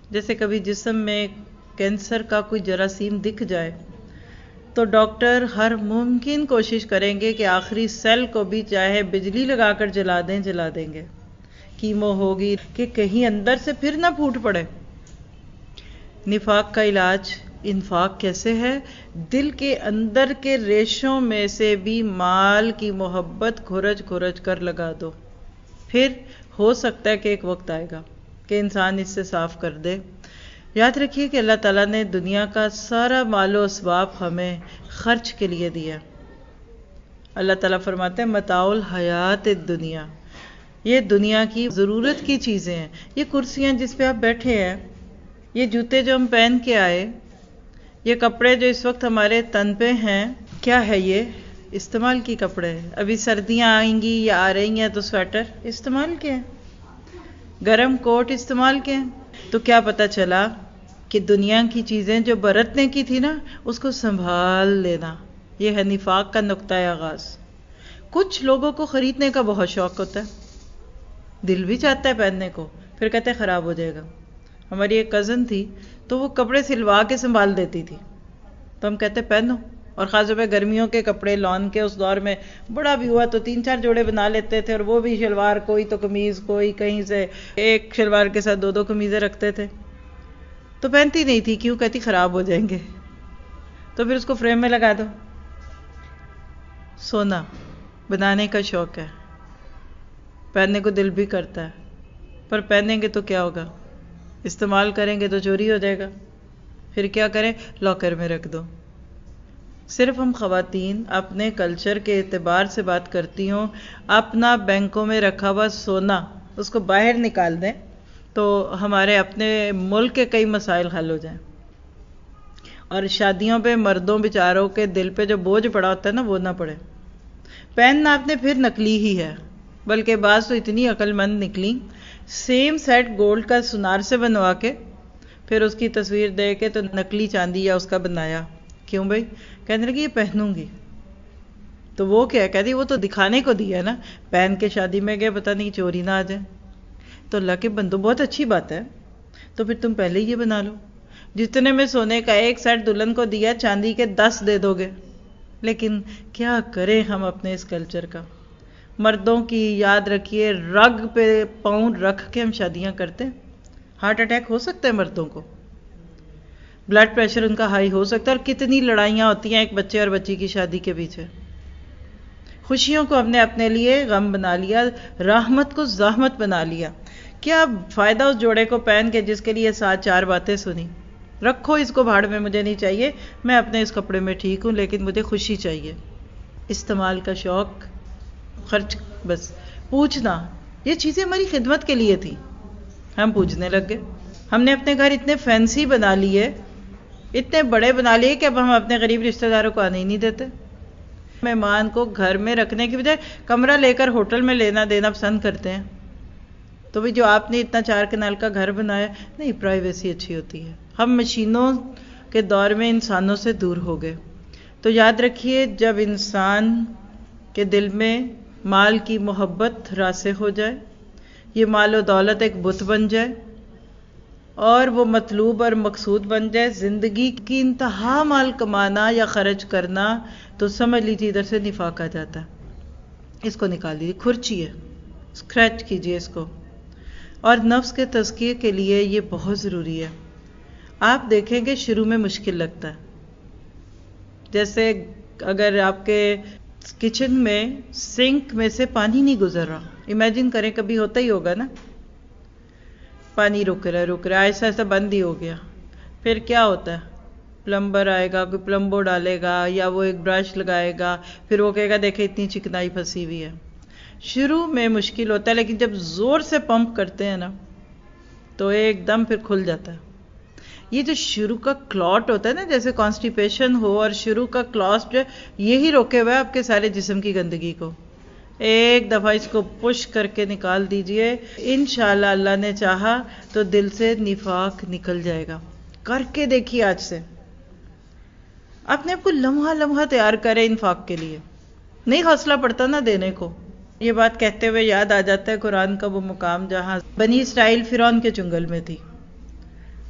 جیسے کبھی جسم میں کینسر کا کوئی جراثیم دکھ جائے تو ڈاکٹر ہر ممکن کوشش کریں گے کہ آخری سیل کو بھی چاہے بجلی لگا کر جلا دیں گے. کیمو ہوگی کہ کہیں اندر سے پھر نہ پھوٹ پڑے. نفاق کا علاج انفاق کیسے ہے؟ دل کے اندر کے ریشوں میں سے بھی مال کی محبت کھرچ کر لگا دو. پھر ہو سکتا ہے کہ ایک وقت آئے گا کہ انسان اس سے صاف کر دے. یاد رکھیے کہ اللہ تعالیٰ نے دنیا کا سارا مال و اسباب ہمیں خرچ کے لیے دیا. اللہ تعالیٰ فرماتے ہیں متاع الحیات الدنیا، یہ دنیا کی ضرورت کی چیزیں ہیں. یہ کرسیاں جس پہ آپ بیٹھے ہیں، یہ جوتے جو ہم پہن کے آئے، یہ کپڑے جو اس وقت ہمارے تن پہ ہیں، کیا ہے؟ یہ استعمال کی کپڑے ہیں. ابھی سردیاں آئیں گی یا آ رہی ہیں تو سویٹر استعمال کے ہیں، گرم کوٹ استعمال کے ہیں. تو کیا پتہ چلا کہ دنیا کی چیزیں جو برتنے کی تھی نا، اس کو سنبھال لینا. یہ ہے نفاق کا نقطہ آغاز. کچھ لوگوں کو خریدنے کا بہت شوق ہوتا ہے، دل بھی چاہتا ہے پہننے کو، پھر کہتے ہیں خراب ہو جائے گا. ہماری ایک کزن تھی تو وہ کپڑے سلوا کے سنبھال دیتی تھی، تو ہم کہتے پہنو. اور خاص طور پہ گرمیوں کے کپڑے لون کے اس دور میں بڑا بھی ہوا تو 3-4 جوڑے بنا لیتے تھے، اور وہ بھی شلوار کوئی تو قمیض کوئی، کہیں سے ایک شلوار کے ساتھ 2 قمیضیں رکھتے تھے. تو پہنتی نہیں تھی، کیوں؟ کہتی خراب ہو جائیں گے. تو پھر اس کو فریم میں لگا دو. سونا بنانے کا شوق ہے، پہننے کو دل بھی کرتا ہے، پر پہنیں گے تو کیا ہوگا؟ استعمال کریں گے تو چوری ہو جائے گا. پھر کیا کریں؟ لاکر میں رکھ دو. صرف ہم خواتین اپنے کلچر کے اعتبار سے بات کرتی ہوں. اپنا بینکوں میں رکھا ہوا سونا اس کو باہر نکال دیں تو ہمارے اپنے ملک کے کئی مسائل حل ہو جائیں. اور شادیوں پہ مردوں بیچاروں کے دل پہ جو بوجھ پڑا ہوتا ہے نا، وہ نہ پڑے. پہننا آپ نے پھر نکلی ہی ہے، بلکہ بعض تو اتنی عقل مند نکلی، سیم سیٹ گولڈ کا سونار سے بنوا کے پھر اس کی تصویر دے کے تو نکلی چاندی یا اس کا بنایا. کیوں بھائی؟ کہنے لگی یہ پہنوں گی. تو وہ کیا کہتی؟ وہ تو دکھانے کو دیا نا، پہن کے شادی میں گئے پتہ نہیں چوری نہ آ جائے. تو اللہ کے بندو بہت اچھی بات ہے، تو پھر تم پہلے ہی یہ بنا لو. جتنے میں سونے کا ایک سیٹ دلہن کو دیا، چاندی کے 10 دے دو گے. لیکن کیا کریں ہم اپنے اس کلچر کا؟ مردوں کی یاد رکھیے رگ پہ پاؤں رکھ کے ہم شادیاں کرتے ہیں. ہارٹ اٹیک ہو سکتا ہے مردوں کو، بلڈ پریشر ان کا ہائی ہو سکتا ہے، اور کتنی لڑائیاں ہوتی ہیں ایک بچے اور بچی کی شادی کے پیچھے. خوشیوں کو ہم نے اپنے لیے غم بنا لیا، رحمت کو زحمت بنا لیا. کیا فائدہ اس جوڑے کو پہن کے جس کے لیے 4 باتیں سنی؟ رکھو اس کو بھاڑ میں، مجھے نہیں چاہیے، میں اپنے اس کپڑے میں ٹھیک ہوں، لیکن مجھے خوشی چاہیے. استعمال کا شوق، خرچ، بس پوچھنا. یہ چیزیں ہماری خدمت کے لیے تھی، ہم پوچھنے لگ گئے. ہم نے اپنے گھر اتنے فینسی بنا لیے، اتنے بڑے بنا لیے کہ اب ہم اپنے غریب رشتہ داروں کو آنے ہی نہیں دیتے. مہمان کو گھر میں رکھنے کی بجائے کمرہ لے کر ہوٹل میں لینا دینا پسند کرتے ہیں. تو بھی جو آپ نے اتنا 4 کنال کا گھر بنایا، نہیں، پرائیویسی اچھی ہوتی ہے. ہم مشینوں کے دور میں انسانوں سے دور ہو گئے. تو یاد رکھیے جب انسان کے دل میں مال کی محبت راسخ ہو جائے، یہ مال و دولت ایک بت بن جائے اور وہ مطلوب اور مقصود بن جائے، زندگی کی انتہا مال کمانا یا خرچ کرنا، تو سمجھ لیجیے ادھر سے نفاق آ جاتا ہے. اس کو نکال دیجیے، کھرچیے، اسکریچ کیجیے اس کو. اور نفس کے تزکیے کے لیے یہ بہت ضروری ہے. آپ دیکھیں گے شروع میں مشکل لگتا ہے. جیسے اگر آپ کے کچن میں سنک میں سے پانی نہیں گزر رہا، امیجن کریں، کبھی ہوتا ہی ہوگا نا، پانی رک رہا ہے، ایسا بند ہی ہو گیا. پھر کیا ہوتا ہے؟ پلمبر آئے گا، کوئی پلمبو ڈالے گا یا وہ ایک برش لگائے گا، پھر وہ کہے گا دیکھیں اتنی چکنائی پھنسی ہوئی ہے. شروع میں مشکل ہوتا ہے، لیکن جب زور سے پمپ کرتے ہیں نا تو ایک دم پھر کھل جاتا ہے. یہ جو شروع کا کلاٹ ہوتا ہے نا، جیسے کانسٹیپیشن ہو اور شروع کا کلاٹ جو ہے، یہی روکے ہوا ہے آپ کے سارے جسم کی گندگی کو. ایک دفعہ اس کو پش کر کے نکال دیجئے، انشاءاللہ اللہ نے چاہا تو دل سے نفاق نکل جائے گا. کر کے دیکھیے آج سے. اپنے آپ کو لمحہ لمحہ تیار کرے انفاق کے لیے. نہیں حوصلہ پڑتا نا دینے کو. یہ بات کہتے ہوئے یاد آ جاتا ہے قرآن کا وہ مقام جہاں بنی اسرائیل فرعون کے چنگل میں تھی.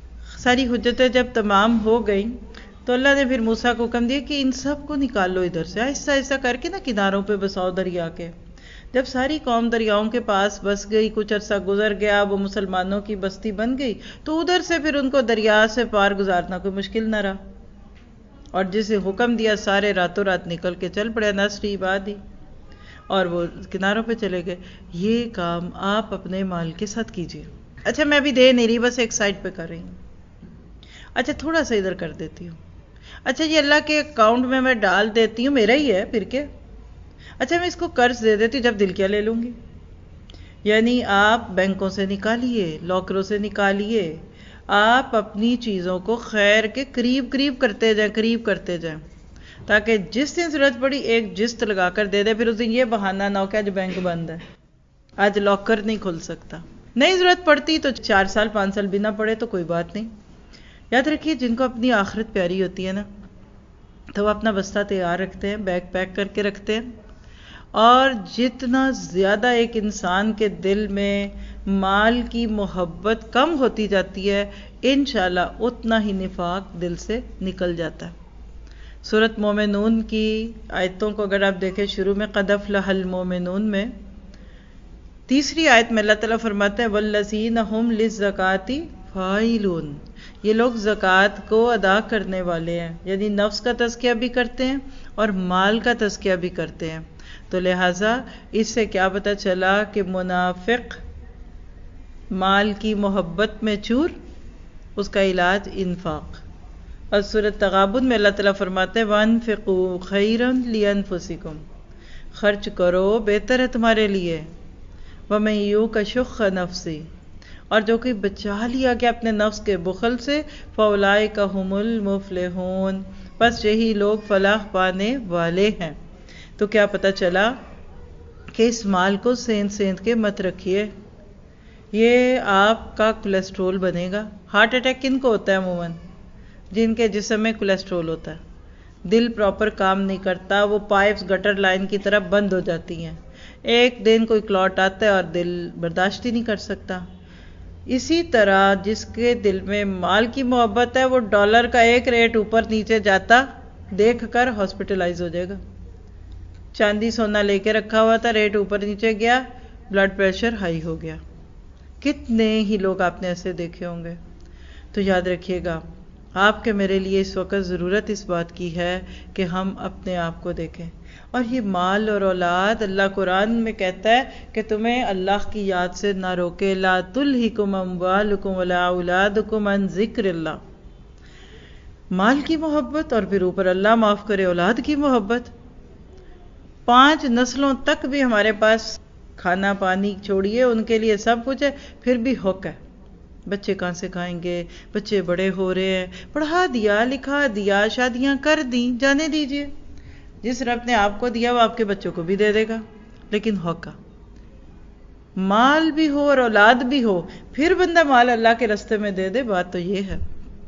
ساری حجتیں جب تمام ہو گئیں تو اللہ نے پھر موسیٰ کو حکم دیا کہ ان سب کو نکال لو ادھر سے، آہستہ آہستہ کر کے نا کناروں پہ بساؤ دریا کے۔ جب ساری قوم دریاؤں کے پاس بس گئی، کچھ عرصہ گزر گیا، وہ مسلمانوں کی بستی بن گئی، تو ادھر سے پھر ان کو دریا سے پار گزارنا کوئی مشکل نہ رہا، اور جسے حکم دیا سارے راتوں رات نکل کے چل پڑے، نصری عبادی، اور وہ کناروں پہ چلے گئے۔ یہ کام آپ اپنے مال کے ساتھ کیجیے۔ اچھا میں ابھی دے نہیں رہی، بس ایک سائڈ پہ کر رہی ہوں۔ اچھا تھوڑا سا ادھر کر دیتی ہوں۔ اچھا یہ اللہ کے اکاؤنٹ میں ڈال دیتی ہوں، میرا ہی ہے پھر کے۔ اچھا میں اس کو قرض دے دیتی ہوں، جب دل کیا لے لوں گی۔ یعنی آپ بینکوں سے نکالیے، لاکروں سے نکالیے، آپ اپنی چیزوں کو خیر کے قریب قریب کرتے جائیں، قریب کرتے جائیں، تاکہ جس دن ضرورت پڑی ایک جست لگا کر دے دے، پھر اس دن یہ بہانہ نہ ہو کہ آج بینک بند ہے، آج لاکر نہیں کھل سکتا۔ نہیں ضرورت پڑتی تو 4 سال 5 سال بھی نہ پڑے تو کوئی بات نہیں۔ یاد رکھیے جن کو اپنی آخرت پیاری ہوتی ہے نا، تو وہ اپنا بستہ تیار رکھتے ہیں، بیگ پیک کر کے رکھتے ہیں، اور جتنا زیادہ ایک انسان کے دل میں مال کی محبت کم ہوتی جاتی ہے، انشاءاللہ اتنا ہی نفاق دل سے نکل جاتا ہے۔ سورۃ مومنون کی آیتوں کو اگر آپ دیکھیں، شروع میں قد افلح المومنون میں 3 آیت میں اللہ تعالیٰ فرماتے ہیں والذین ھم للزکاۃ فاعلون، یہ لوگ زکوٰۃ کو ادا کرنے والے ہیں، یعنی نفس کا تزکیہ بھی کرتے ہیں اور مال کا تزکیہ بھی کرتے ہیں۔ تو لہٰذا اس سے کیا پتہ چلا کہ منافق مال کی محبت میں چور، اس کا علاج انفاق۔ اور سورۃ تغابن میں اللہ تعالیٰ فرماتے ہیں وَأَنفِقُوا خَيْرًا لِأَنفُسِكُمْ، خرچ کرو بہتر ہے تمہارے لیے، وَمَن يُوقَ شُحَّ نَفْسِهِ، اور جو کہ بچا لیا گیا اپنے نفس کے بخل سے، فَأُولَٰئِكَ هُمُ الْمُفْلِحُونَ، بس یہی لوگ فلاح پانے والے ہیں۔ تو کیا پتہ چلا کہ اس مال کو سینت سینت کے مت رکھیے، یہ آپ کا کولیسٹرول بنے گا۔ ہارٹ اٹیک کن کو ہوتا ہے عموماً؟ جن کے جسم میں کولیسٹرول ہوتا ہے، دل پراپر کام نہیں کرتا، وہ پائپس گٹر لائن کی طرح بند ہو جاتی ہیں، ایک دن کوئی کلاٹ آتا ہے اور دل برداشت ہی نہیں کر سکتا۔ اسی طرح جس کے دل میں مال کی محبت ہے، وہ ڈالر کا ایک ریٹ اوپر نیچے جاتا دیکھ کر ہاسپٹلائز ہو جائے گا۔ چاندی سونا لے کے رکھا ہوا تھا، ریٹ اوپر نیچے گیا، بلڈ پریشر ہائی ہو گیا۔ کتنے ہی لوگ آپ نے ایسے دیکھے ہوں گے۔ تو یاد رکھیے گا، آپ کے میرے لیے اس وقت ضرورت اس بات کی ہے کہ ہم اپنے آپ کو دیکھیں۔ اور یہ مال اور اولاد، اللہ قرآن میں کہتا ہے کہ تمہیں اللہ کی یاد سے نہ روکے، لا تلہکم اموالکم ولا اولادکم عن ذکر اللہ۔ مال کی محبت اور پھر اوپر اللہ معاف کرے اولاد کی محبت، 5 نسلوں تک بھی ہمارے پاس کھانا پانی چھوڑیے، ان کے لیے سب کچھ ہے، پھر بھی حق ہے۔ بچے کہاں سے کھائیں گے؟ بچے بڑے ہو رہے ہیں، پڑھا دیا، لکھا دیا، شادیاں کر دیں، جانے دیجئے۔ جس رب نے آپ کو دیا وہ آپ کے بچوں کو بھی دے دے گا، لیکن حق کا مال بھی ہو اور اولاد بھی ہو، پھر بندہ مال اللہ کے راستے میں دے دے۔ بات تو یہ ہے۔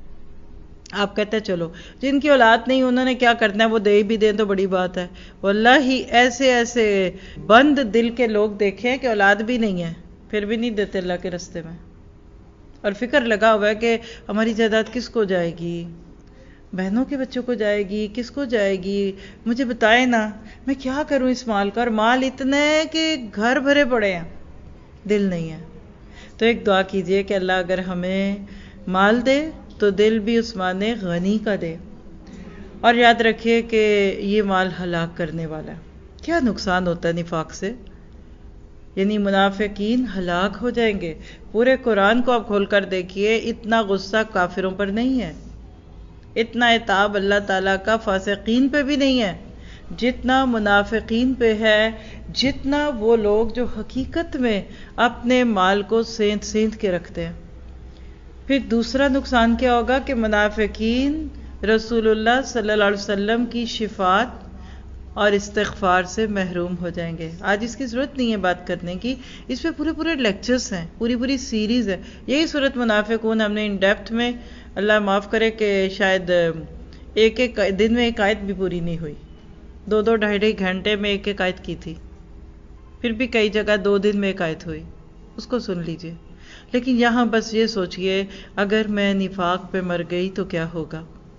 آپ کہتے ہیں چلو جن کی اولاد نہیں انہوں نے کیا کرنا ہے، وہ دے بھی دیں تو بڑی بات ہے۔ واللہ ہی ایسے ایسے بند دل کے لوگ دیکھیں کہ اولاد بھی نہیں ہے، پھر بھی نہیں دیتے اللہ کے راستے میں، اور فکر لگا ہوا ہے کہ ہماری جائیداد کس کو جائے گی، بہنوں کے بچوں کو جائے گی، کس کو جائے گی، مجھے بتائے نا میں کیا کروں اس مال کا، اور مال اتنے کہ گھر بھرے پڑے ہیں، دل نہیں ہے۔ تو ایک دعا کیجئے کہ اللہ اگر ہمیں مال دے تو دل بھی عثمان غنی کا دے، اور یاد رکھیے کہ یہ مال ہلاک کرنے والا ہے۔ کیا نقصان ہوتا ہے نفاق سے، یعنی منافقین ہلاک ہو جائیں گے۔ پورے قرآن کو آپ کھول کر دیکھیے، اتنا غصہ کافروں پر نہیں ہے، اتنا عتاب اللہ تعالیٰ کا فاسقین پہ بھی نہیں ہے، جتنا منافقین پہ ہے، جتنا وہ لوگ جو حقیقت میں اپنے مال کو سینت سینت کے رکھتے ہیں۔ پھر دوسرا نقصان کیا ہوگا کہ منافقین رسول اللہ صلی اللہ علیہ وسلم کی شفاعت اور استغفار سے محروم ہو جائیں گے۔ آج اس کی ضرورت نہیں ہے بات کرنے کی، اس پہ پورے لیکچرز ہیں، پوری سیریز ہے۔ یہی صورت منافقون ہم نے ان ڈیپتھ میں، اللہ معاف کرے کہ شاید ایک دن میں ایک آیت بھی پوری نہیں ہوئی، 2 ڈھائی گھنٹے میں ایک آیت کی تھی، پھر بھی کئی جگہ 2 دن میں ایک آیت ہوئی، اس کو سن لیجئے۔ لیکن یہاں بس یہ سوچئے اگر میں نفاق پہ مر گئی تو کیا ہوگا.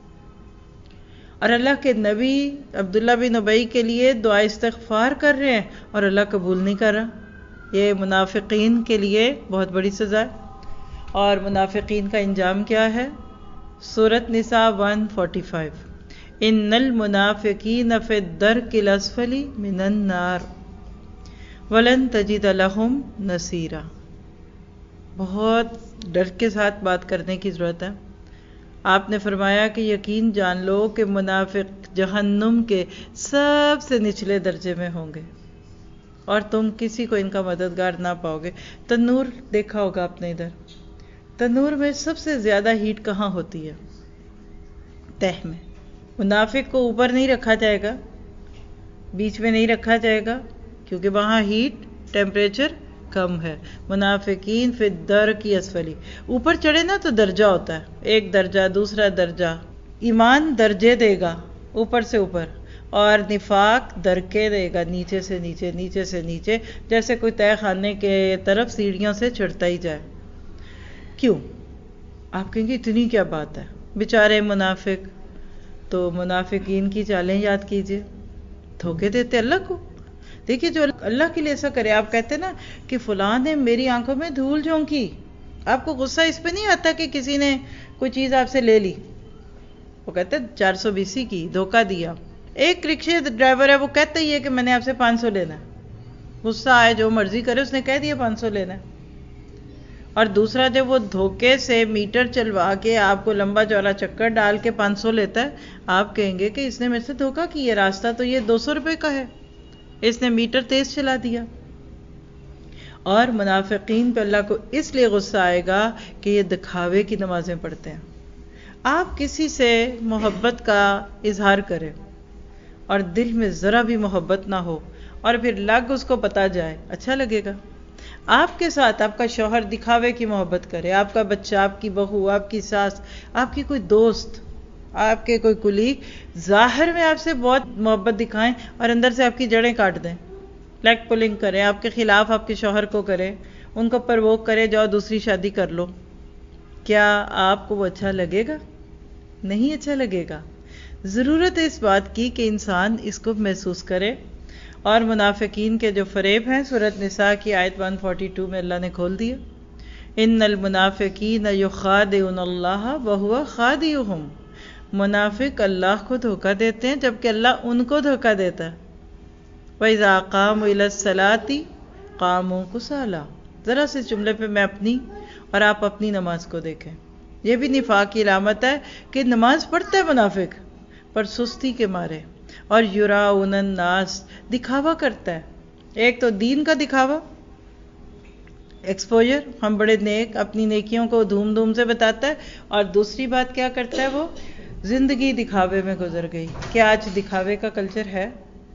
اور اللہ کے نبی عبداللہ بن ابی کے لیے دعا استغفار کر رہے ہیں اور اللہ قبول نہیں کر رہا. یہ منافقین کے لیے بہت بڑی سزا ہے. اور منافقین کا انجام کیا ہے؟ سورۃ نساء 145 ان المنافقین فی الدرک الاسفل من النار ولن تجد لہم نصیرا. بہت ڈر کے ساتھ بات کرنے کی ضرورت ہے. آپ نے فرمایا کہ یقین جان لو کہ منافق جہنم کے سب سے نچلے درجے میں ہوں گے اور تم کسی کو ان کا مددگار نہ پاؤ گے. تنور دیکھا ہوگا آپ نے ادھر. تنور میں سب سے زیادہ ہیٹ کہاں ہوتی ہے؟ تہ میں. منافق کو اوپر نہیں رکھا جائے گا، بیچ میں نہیں رکھا جائے گا، کیونکہ وہاں ہیٹ ٹیمپریچر کم ہے. منافقین فی الدرک اسفلی. اوپر چڑھے نا تو درجہ ہوتا ہے، ایک درجہ، دوسرا درجہ. ایمان درجے دے گا اوپر سے اوپر، اور نفاق درکے دے گا نیچے سے نیچے، نیچے سے نیچے، جیسے کوئی تہہ خانے کے طرف سیڑھیوں سے چڑھتا ہی جائے. کیوں؟ آپ کہیں گے اتنی کیا بات ہے، بیچارے منافق. تو منافقین کی چالیں یاد کیجئے. دھوکے دیتے اللہ کو. دیکھیے جو اللہ کے لیے ایسا کرے، آپ کہتے ہیں نا کہ فلاں نے میری آنکھوں میں دھول جھونکی، آپ کو غصہ اس پہ نہیں آتا کہ کسی نے کوئی چیز آپ سے لے لی؟ وہ کہتے ہیں 420 کی دھوکہ دیا. ایک رکشے ڈرائیور ہے، وہ کہتا ہی ہے کہ میں نے آپ سے 500 لینا ہے. غصہ آئے جو مرضی کرے، اس نے کہہ دیا 500 لینا ہے. اور دوسرا جب وہ دھوکے سے میٹر چلوا کے آپ کو لمبا چوڑا چکر ڈال کے 500 لیتا ہے، آپ کہیں گے کہ اس نے میرے سے دھوکہ کیا، راستہ تو یہ 200 روپے کا ہے، اس نے میٹر تیز چلا دیا. اور منافقین پہ اللہ کو اس لیے غصہ آئے گا کہ یہ دکھاوے کی نمازیں پڑھتے ہیں. آپ کسی سے محبت کا اظہار کریں اور دل میں ذرا بھی محبت نہ ہو اور پھر لگ اس کو پتا جائے، اچھا لگے گا؟ آپ کے ساتھ آپ کا شوہر دکھاوے کی محبت کرے، آپ کا بچہ، آپ کی بہو، آپ کی ساس، آپ کی کوئی دوست، آپ کے کوئی کلیگ ظاہر میں آپ سے بہت محبت دکھائیں اور اندر سے آپ کی جڑیں کاٹ دیں، لیگ پولنگ کریں، آپ کے خلاف آپ کے شوہر کو کریں، ان کو پرووک کرے جاؤ دوسری شادی کر لو. کیا آپ کو وہ اچھا لگے گا؟ نہیں اچھا لگے گا. ضرورت ہے اس بات کی کہ انسان اس کو محسوس کرے. اور منافقین کے جو فریب ہیں سورۃ نساء کی آیت 142 میں اللہ نے کھول دیا. ان المنافقین یخادعون اللہ وہو خادعهم. منافق اللہ کو دھوکہ دیتے ہیں جبکہ اللہ ان کو دھوکہ دیتا ہے. وَإِذَا قَامُوا إِلَى الصَّلَاةِ قَامُوا كُسَالَىٰ. ذرا سے جملے پہ میں اپنی اور آپ اپنی نماز کو دیکھیں. یہ بھی نفاق کی علامت ہے کہ نماز پڑھتا ہے منافق پر سستی کے مارے. اور یراؤن الناس، دکھاوا کرتا ہے. ایک تو دین کا دکھاوا، ایکسپوجر، ہم بڑے نیک، اپنی نیکیوں کو دھوم دھوم سے بتاتا ہے. اور دوسری بات کیا کرتا ہے، وہ زندگی دکھاوے میں گزر گئی. کیا آج دکھاوے کا کلچر ہے؟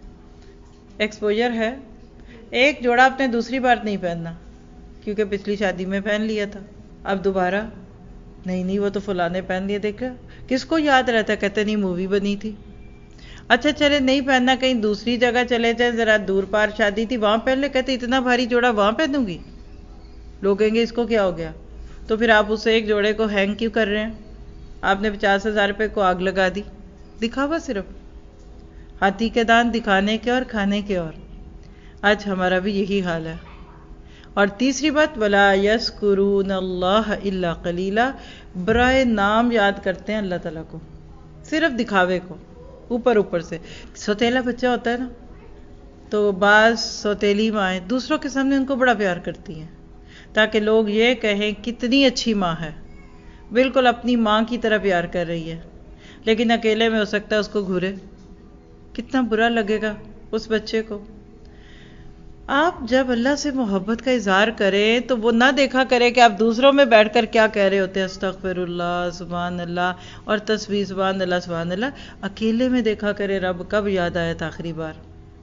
ایکسپوجر ہے. ایک جوڑا آپ نے دوسری بار نہیں پہننا کیونکہ پچھلی شادی میں پہن لیا تھا، اب دوبارہ نہیں وہ تو فلاں نے پہن لیا. دیکھا کس کو یاد رہتا ہے، کہتے نہیں مووی بنی تھی. اچھا چلے نہیں پہننا، کہیں دوسری جگہ چلے جائیں، ذرا دور پار شادی تھی وہاں پہن لے، کہتے اتنا بھاری جوڑا وہاں پہنوں گی، لوگ کہیں گے اس کو کیا ہو گیا. تو پھر آپ اسے ایک جوڑے کو ہینگ کیوں کر رہے ہیں؟ آپ نے 50,000 روپے کو آگ لگا دی. دکھاوا صرف، ہاتھی کے دان دکھانے کے اور کھانے کے. اور آج ہمارا بھی یہی حال ہے. اور تیسری بات، وَلَا يَذْكُرُونَ اللَّهَ إِلَّا قَلِيلًا. برائے نام یاد کرتے ہیں اللہ تعالیٰ کو صرف دکھاوے کو، اوپر سے. سوتیلا بچہ ہوتا ہے نا، تو بعض سوتیلی مائیں دوسروں کے سامنے ان کو بڑا پیار کرتی ہیں تاکہ لوگ یہ کہیں کتنی اچھی ماں ہے، بالکل اپنی ماں کی طرح پیار کر رہی ہے. لیکن اکیلے میں ہو سکتا ہے اس کو گھورے. کتنا برا لگے گا اس بچے کو. آپ جب اللہ سے محبت کا اظہار کریں تو وہ نہ دیکھا کرے کہ آپ دوسروں میں بیٹھ کر کیا کہہ رہے ہوتے ہیں، استغفر اللہ، سبحان اللہ، اور تسبیح سبحان اللہ سبحان اللہ. اکیلے میں دیکھا کرے رب کب یاد آیا تھا آخری بار.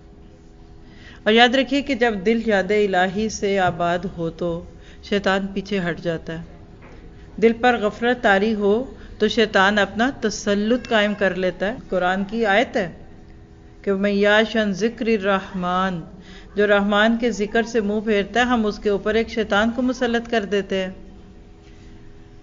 اور یاد رکھیے کہ جب دل یاد الہی سے آباد ہو تو شیطان پیچھے ہٹ جاتا ہے. دل پر غفلت طاری ہو تو شیطان اپنا تسلط قائم کر لیتا ہے. قرآن کی آیت ہے کہ میں یاشن ذکر الرحمن، جو رحمان کے ذکر سے منہ پھیرتا ہے ہم اس کے اوپر ایک شیطان کو مسلط کر دیتے ہیں.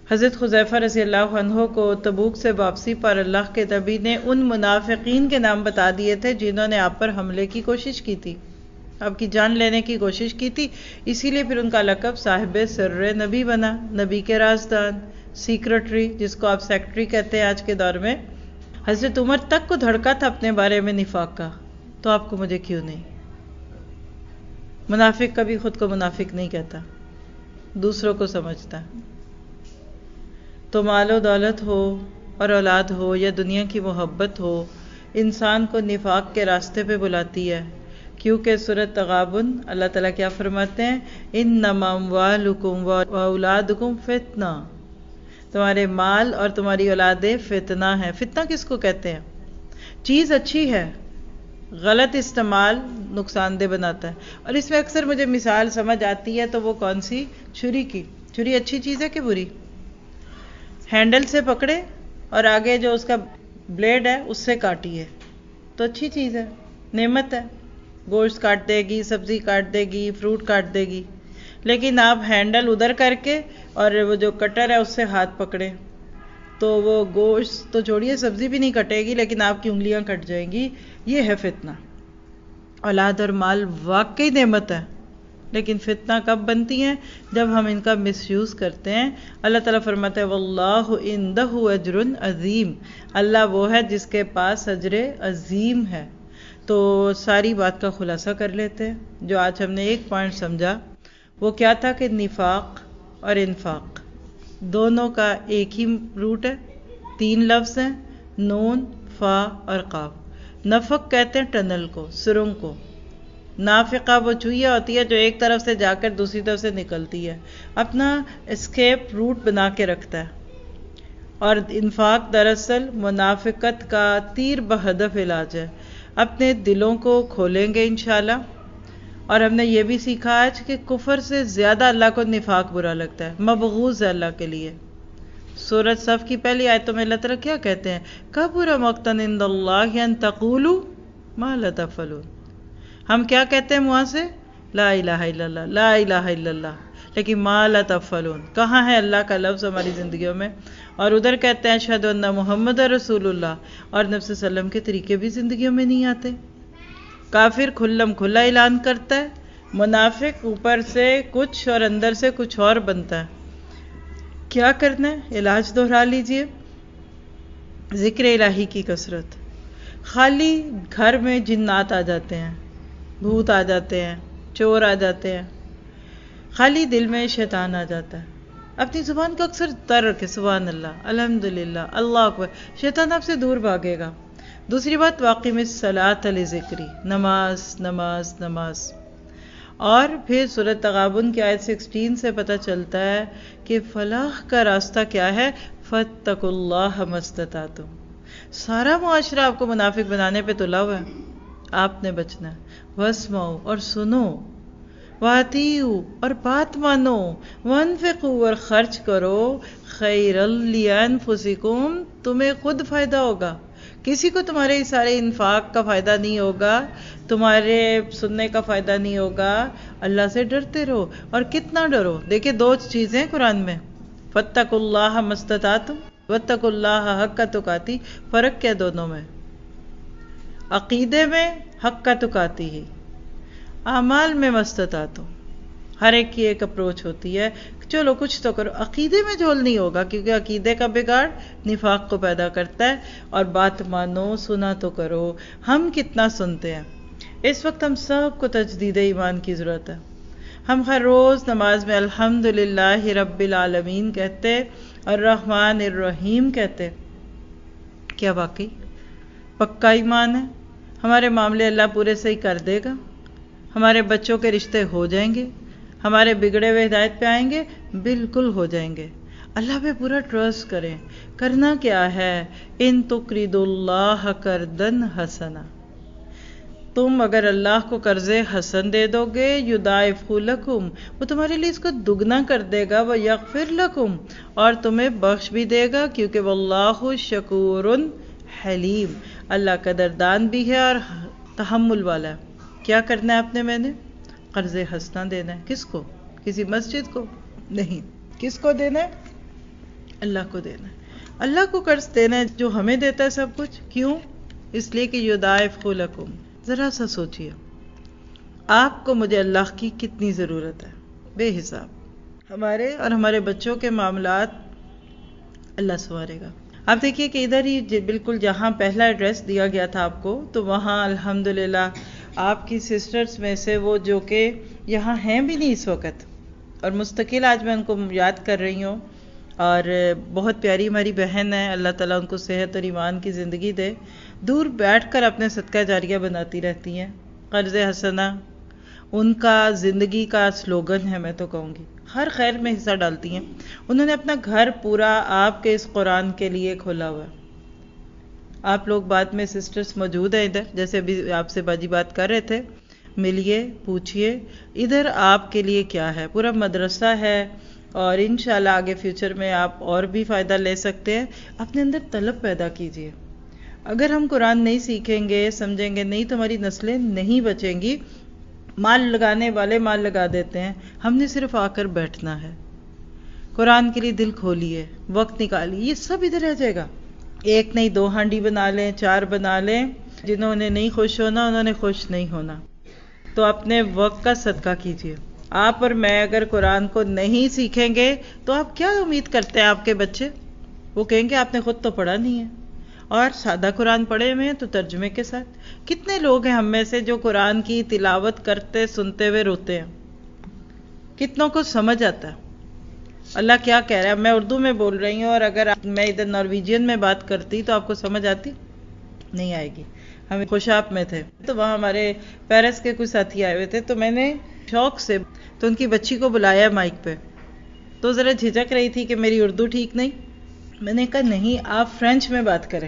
حضرت حذیفہ رضی اللہ عنہ کو تبوک سے واپسی پر اللہ کے نبی نے ان منافقین کے نام بتا دیے تھے جنہوں نے آپ پر حملے کی کوشش کی تھی، آپ کی جان لینے کی کوشش کی تھی، اسی لیے پھر ان کا لقب صاحب سر نبی بنا، نبی کے رازدان، سیکرٹری، جس کو آپ سیکرٹری کہتے ہیں آج کے دور میں۔ حضرت عمر تک کو دھڑکا تھا اپنے بارے میں نفاق کا، تو آپ کو مجھے کیوں نہیں؟ منافق کبھی خود کو منافق نہیں کہتا، دوسروں کو سمجھتا ہے۔ تو مال و دولت ہو اور اولاد ہو یا دنیا کی محبت ہو، انسان کو نفاق کے راستے پہ بلاتی ہے، کیونکہ سورۃ تغابن اللہ تعالیٰ کیا فرماتے ہیں؟ انما اموالکم واولادکم فتنہ، تمہارے مال اور تمہاری اولادیں فتنہ ہیں۔ فتنہ کس کو کہتے ہیں؟ چیز اچھی ہے، غلط استعمال نقصان دہ بناتا ہے۔ اور اس میں اکثر مجھے مثال سمجھ آتی ہے تو وہ کون سی؟ چھری کی۔ چھری اچھی چیز ہے کہ بری؟ ہینڈل سے پکڑے اور آگے جو اس کا بلیڈ ہے اس سے کاٹیے تو اچھی چیز ہے، نعمت ہے، گوشت کاٹ دے گی، سبزی کاٹ دے گی، فروٹ کاٹ دے گی۔ لیکن آپ ہینڈل ادھر کر کے اور وہ جو کٹر ہے اس سے ہاتھ پکڑے تو وہ گوشت تو چھوڑیے، سبزی بھی نہیں کٹے گی لیکن آپ کی انگلیاں کٹ جائیں گی۔ یہ ہے فتنہ۔ اولاد اور مال واقعی نعمت ہے، لیکن فتنہ کب بنتی ہیں؟ جب ہم ان کا مس یوز کرتے ہیں۔ اللہ تعالیٰ فرماتا ہے واللہ عندہ اجر عظیم، اللہ وہ ہے جس کے پاس اجر عظیم ہے۔ تو ساری بات کا خلاصہ کر لیتے ہیں۔ جو آج ہم نے ایک پوائنٹ سمجھا وہ کیا تھا کہ نفاق اور انفاق دونوں کا ایک ہی روٹ ہے، 3 لفظ ہیں، نون، فا اور قاف۔ نفق کہتے ہیں ٹنل کو، سرنگ کو۔ نافقہ وہ چوہیا ہوتی ہے جو ایک طرف سے جا کر دوسری طرف سے نکلتی ہے، اپنا اسکیپ روٹ بنا کے رکھتا ہے۔ اور انفاق دراصل منافقت کا تیر بہدف علاج ہے۔ اپنے دلوں کو کھولیں گے انشاءاللہ۔ اور ہم نے یہ بھی سیکھا آج کہ کفر سے زیادہ اللہ کو نفاق برا لگتا ہے، مبغوض ہے اللہ کے لیے۔ سورۃ صف کی پہلی آیتوں میں اللہ تعالیٰ کیا کہتے ہیں؟ کبر مقتا عند اللہ ان تقولوا ما لا تفعلون۔ ہم کیا کہتے ہیں وہاں سے؟ لا الہ الا اللہ، لا الہ الا اللہ، لیکن ما لا تفعلون، کہاں ہے اللہ کا لفظ ہماری زندگیوں میں؟ اور ادھر کہتے ہیں اشہد ان محمد رسول اللہ، اور نبی صلی اللہ علیہ وسلم کے طریقے بھی زندگیوں میں نہیں آتے۔ کافر کھلم کھلا اعلان کرتا ہے، منافق اوپر سے کچھ اور اندر سے کچھ اور بنتا ہے۔ کیا کرنا ہے؟ علاج دہرا لیجئے، ذکر الہی کی کثرت۔ خالی گھر میں جنات آ جاتے ہیں، بھوت آ جاتے ہیں، چور آ جاتے ہیں، خالی دل میں شیطان آ جاتا ہے۔ اپنی زبان کو اکثر تر رکھے، سبحان اللہ، الحمدللہ، اللہ اکبر، شیطان آپ سے دور بھاگے گا۔ دوسری بات، واقم الصلاۃ لذکری، نماز نماز نماز۔ اور پھر سورۃ تغابن کی آیت 16 سے پتہ چلتا ہے کہ فلاح کا راستہ کیا ہے؟ فاتقوا اللہ ما استطعتم۔ سارا معاشرہ آپ کو منافق بنانے پہ تلا ہوا ہے، آپ نے بچنا ہے۔ واسمعوا، اور سنو، واتیعوا، اور بات مانو، وانفقوا، اور خرچ کرو، خیرا لانفسکم، تمہیں خود فائدہ ہوگا، کسی کو تمہارے سارے انفاق کا فائدہ نہیں ہوگا، تمہارے سننے کا فائدہ نہیں ہوگا۔ اللہ سے ڈرتے رہو، اور کتنا ڈرو؟ دیکھیں 2 چیزیں قرآن میں، فاتقوا اللہ ما استطعتم واتقوا اللہ حق تقاتی۔ فرق کیا دونوں میں؟ عقیدے میں حق تقاتی ہی، اعمال میں ما استطعتم۔ ہر ایک کی ایک اپروچ ہوتی ہے، چلو کچھ تو کرو، عقیدے میں جھول نہیں ہوگا، کیونکہ عقیدے کا بگاڑ نفاق کو پیدا کرتا ہے۔ اور بات مانو، سنا تو کرو۔ ہم کتنا سنتے ہیں؟ اس وقت ہم سب کو تجدید ایمان کی ضرورت ہے۔ ہم ہر روز نماز میں الحمدللہ رب العالمین کہتے، الرحمن الرحیم کہتے۔ کیا واقعی پکا ایمان ہے؟ ہمارے معاملے اللہ پورے صحیح کر دے گا، ہمارے بچوں کے رشتے ہو جائیں گے، ہمارے بگڑے ہوئے ہدایت پہ آئیں گے؟ بالکل ہو جائیں گے۔ اللہ پہ پورا ٹرسٹ کریں۔ کرنا کیا ہے؟ ان تقرضوا اللہ قرضا حسنا، تم اگر اللہ کو قرض حسن دے دو گے، یضاعفہ لکم، وہ تمہارے لیے اس کو دگنا کر دے گا، ویغفر لکم، اور تمہیں بخش بھی دے گا، کیونکہ واللہ شکور حلیم، اللہ قدردان بھی ہے اور تحمل والا ہے۔ کیا کرنا ہے آپ نے؟ میں نے قرض حسنہ دینا ہے۔ کس کو؟ کسی مسجد کو نہیں، کس کو دینا ہے؟ اللہ کو دینا ہے، اللہ کو قرض دینا ہے جو ہمیں دیتا ہے سب کچھ. کیوں؟ اس لیے کہ یضاعف لکم. ذرا سا سوچئے آپ کو مجھے اللہ کی کتنی ضرورت ہے، بے حساب. ہمارے اور ہمارے بچوں کے معاملات اللہ سنوارے گا. آپ دیکھیے کہ ادھر ہی بالکل جہاں پہلا ایڈریس دیا گیا تھا آپ کو، تو وہاں الحمدللہ آپ کی سسٹرز میں سے وہ جو کہ یہاں ہیں بھی نہیں اس وقت، اور مستقل آج میں ان کو یاد کر رہی ہوں، اور بہت پیاری ہماری بہن ہے، اللہ تعالیٰ ان کو صحت اور ایمان کی زندگی دے. دور بیٹھ کر اپنے صدقہ جاریہ بناتی رہتی ہیں. قرض حسنہ ان کا زندگی کا سلوگن ہے، میں تو کہوں گی ہر خیر میں حصہ ڈالتی ہیں. انہوں نے اپنا گھر پورا آپ کے اس قرآن کے لیے کھولا ہوا ہے. آپ لوگ بعد میں سسٹرز موجود ہیں ادھر، جیسے ابھی آپ سے باجی بات کر رہے تھے، ملیے پوچھئے ادھر آپ کے لیے کیا ہے. پورا مدرسہ ہے، اور انشاءاللہ آگے فیوچر میں آپ اور بھی فائدہ لے سکتے ہیں. اپنے اندر طلب پیدا کیجئے. اگر ہم قرآن نہیں سیکھیں گے، سمجھیں گے نہیں، تو ہماری نسلیں نہیں بچیں گی. مال لگانے والے مال لگا دیتے ہیں، ہم نے صرف آ کر بیٹھنا ہے. قرآن کے لیے دل کھولیے، وقت نکالیے، یہ سب ادھر رہ جائے گا. ایک نہیں 2 ہانڈی بنا لیں، 4 بنا لیں. جنہوں نے نہیں خوش ہونا انہوں نے خوش نہیں ہونا. تو اپنے وقت کا صدقہ کیجیے. آپ اور میں اگر قرآن کو نہیں سیکھیں گے تو آپ کیا امید کرتے ہیں؟ آپ کے بچے وہ کہیں گے آپ نے خود تو پڑھا نہیں ہے، اور سادہ قرآن پڑھے ہوئے ہیں تو ترجمے کے ساتھ. کتنے لوگ ہیں ہم میں سے جو قرآن کی تلاوت کرتے سنتے ہوئے روتے ہیں؟ کتنوں کو سمجھ آتا ہے اللہ کیا کہہ رہا ہے؟ میں اردو میں بول رہی ہوں، اور اگر میں ادھر نارویجین میں بات کرتی تو آپ کو سمجھ آتی؟ نہیں آئے گی. ہم خوشاب میں تھے تو وہاں ہمارے پیرس کے کچھ ساتھی آئے ہوئے تھے، تو میں نے شوق سے تو ان کی بچی کو بلایا مائک پہ. تو ذرا جھجک رہی تھی کہ میری اردو ٹھیک نہیں. میں نے کہا نہیں، آپ فرینچ میں بات کریں.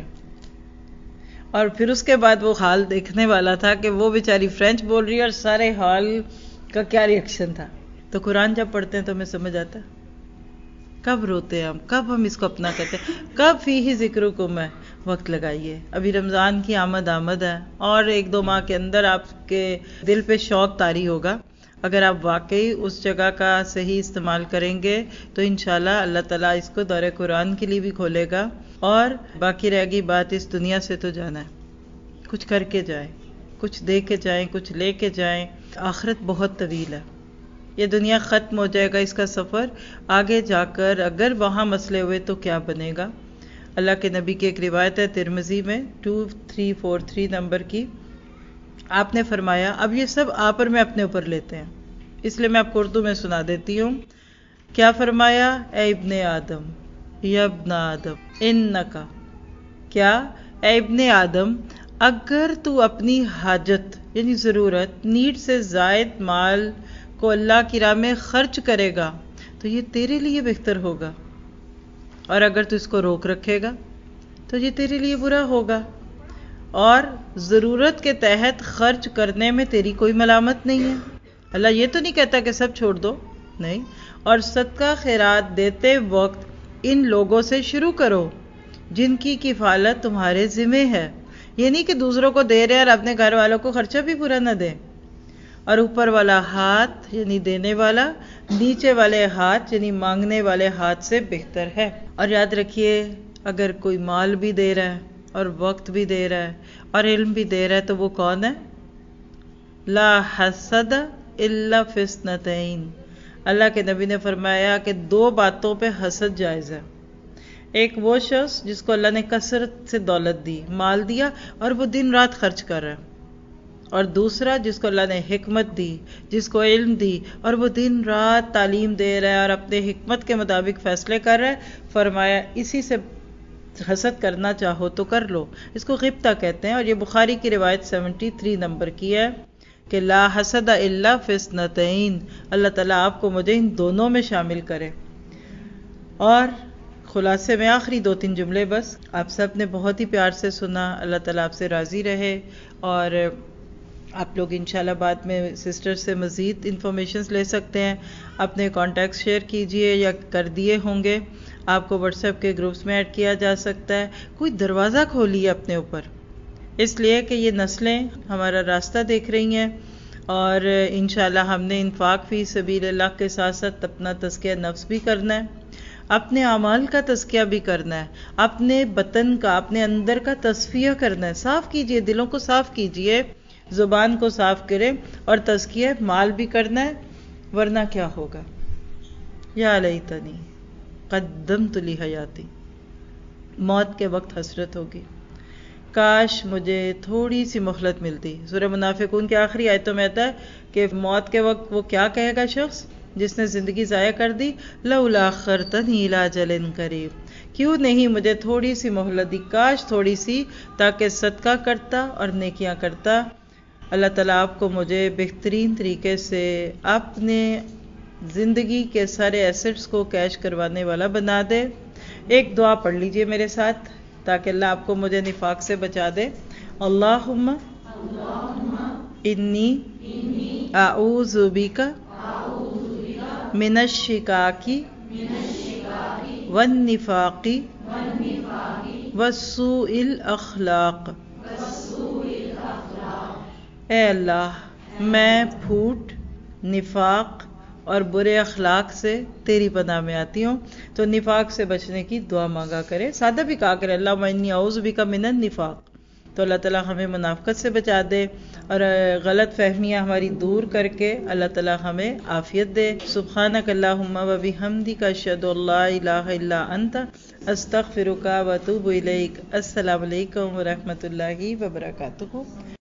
اور پھر اس کے بعد وہ حال دیکھنے والا تھا کہ وہ بیچاری فرینچ بول رہی ہے اور سارے حال کا کیا ریئیکشن تھا. تو قرآن جب پڑھتے ہیں تو ہمیں سمجھ آتا ہے. کب روتے ہیں ہم، کب ہم اس کو اپنا کرتے ہیں، کب فیہ ذکرکم ہے. وقت لگائیے. ابھی رمضان کی آمد ہے، اور 1-2 ماہ کے اندر آپ کے دل پہ شوق طاری ہوگا. اگر آپ واقعی اس جگہ کا صحیح استعمال کریں گے تو انشاءاللہ اللہ تعالیٰ اس کو دور قرآن کے لیے بھی کھولے گا. اور باقی رہ گئی بات اس دنیا سے تو جانا ہے، کچھ کر کے جائیں، کچھ دے کے جائیں، کچھ لے کے جائیں. آخرت بہت طویل ہے. یہ دنیا ختم ہو جائے گا، اس کا سفر آگے جا کر اگر وہاں مسئلے ہوئے تو کیا بنے گا. اللہ کے نبی کی ایک روایت ہے ترمذی میں 2343 نمبر کی. آپ نے فرمایا، اب یہ سب آپ اور میں اپنے اوپر لیتے ہیں، اس لیے میں آپ کو اردو میں سنا دیتی ہوں. کیا فرمایا؟ اے ابن آدم، یا ابن آدم انکا، کیا اے ابن آدم، اگر تو اپنی حاجت یعنی ضرورت، نیڈ سے زائد مال کو اللہ کی راہ میں خرچ کرے گا تو یہ تیرے لیے بہتر ہوگا، اور اگر تو اس کو روک رکھے گا تو یہ تیرے لیے برا ہوگا. اور ضرورت کے تحت خرچ کرنے میں تیری کوئی ملامت نہیں ہے. اللہ یہ تو نہیں کہتا کہ سب چھوڑ دو، نہیں. اور صدقہ خیرات دیتے وقت ان لوگوں سے شروع کرو جن کی کفالت تمہارے ذمہ ہے. یہ نہیں کہ دوسروں کو دے رہے اور اپنے گھر والوں کو خرچہ بھی پورا نہ دیں. اور اوپر والا ہاتھ یعنی دینے والا، نیچے والے ہاتھ یعنی مانگنے والے ہاتھ سے بہتر ہے. اور یاد رکھیے، اگر کوئی مال بھی دے رہا ہے اور وقت بھی دے رہا ہے اور علم بھی دے رہا ہے تو وہ کون ہے؟ لا حسد الا فی اثنتین. اللہ کے نبی نے فرمایا کہ 2 باتوں پہ حسد جائز ہے. ایک وہ شخص جس کو اللہ نے کثرت سے دولت دی، مال دیا، اور وہ دن رات خرچ کر رہا ہے. اور دوسرا جس کو اللہ نے حکمت دی، جس کو علم دی، اور وہ دن رات تعلیم دے رہا ہے اور اپنے حکمت کے مطابق فیصلے کر رہا ہے. فرمایا اسی سے حسد کرنا چاہو تو کر لو. اس کو غبطہ کہتے ہیں، اور یہ بخاری کی روایت 73 نمبر کی ہے کہ لا حسد الا فی اثنتین. اللہ تعالیٰ آپ کو مجھے ان دونوں میں شامل کرے. اور خلاصے میں آخری 2-3 جملے بس. آپ سب نے بہت ہی پیار سے سنا، اللہ تعالیٰ آپ سے راضی رہے. اور آپ لوگ انشاءاللہ بعد میں سسٹر سے مزید انفارمیشنز لے سکتے ہیں. اپنے کانٹیکٹس شیئر کیجئے، یا کر دیے ہوں گے. آپ کو واٹس ایپ کے گروپس میں ایڈ کیا جا سکتا ہے. کوئی دروازہ کھولیے اپنے اوپر، اس لیے کہ یہ نسلیں ہمارا راستہ دیکھ رہی ہیں. اور انشاءاللہ ہم نے انفاق فی سبیل اللہ کے ساتھ ساتھ اپنا تزکیہ نفس بھی کرنا ہے. اپنے اعمال کا تزکیہ بھی کرنا ہے، اپنے بطن کا، اپنے اندر کا تصفیہ کرنا ہے. صاف کیجئے، دلوں کو صاف کیجئے، زبان کو صاف کریں، اور تزکیہ مال بھی کرنا ہے. ورنہ کیا ہوگا؟ یا لیتنی قدمت لی حیاتی، موت کے وقت حسرت ہوگی، کاش مجھے تھوڑی سی مہلت ملتی. سورہ منافقون کے آخری آیتوں میں آتا ہے کہ موت کے وقت وہ کیا کہے گا شخص جس نے زندگی ضائع کر دی؟ لولا اخرتنی الی اجل قریب، کیوں نہیں مجھے تھوڑی سی مہلت دی، کاش تھوڑی سی، تاکہ صدقہ کرتا اور نیکیاں کرتا. اللہ تعالیٰ آپ کو مجھے بہترین طریقے سے اپنے زندگی کے سارے ایسٹس کو کیش کروانے والا بنا دے. ایک دعا پڑھ لیجئے میرے ساتھ تاکہ اللہ آپ کو مجھے نفاق سے بچا دے. اللہم انی اعوذ بک من الشکاک والنفاق وسوء الاخلاق. اے اللہ، میں پھوٹ، نفاق اور برے اخلاق سے تیری پناہ میں آتی ہوں. تو نفاق سے بچنے کی دعا مانگا کرے، سادہ بھی کہا کرے اللہم انی اعوذ بک من النفاق. تو اللہ تعالیٰ ہمیں منافقت سے بچا دے اور غلط فہمیاں ہماری دور کر کے اللہ تعالیٰ ہمیں عافیت دے. سبحانک اللہم و بحمدک اشہد ان لا الہ الا انت استغفرک و اتوب الیک. السلام علیکم ورحمۃ اللہ وبرکاتہ.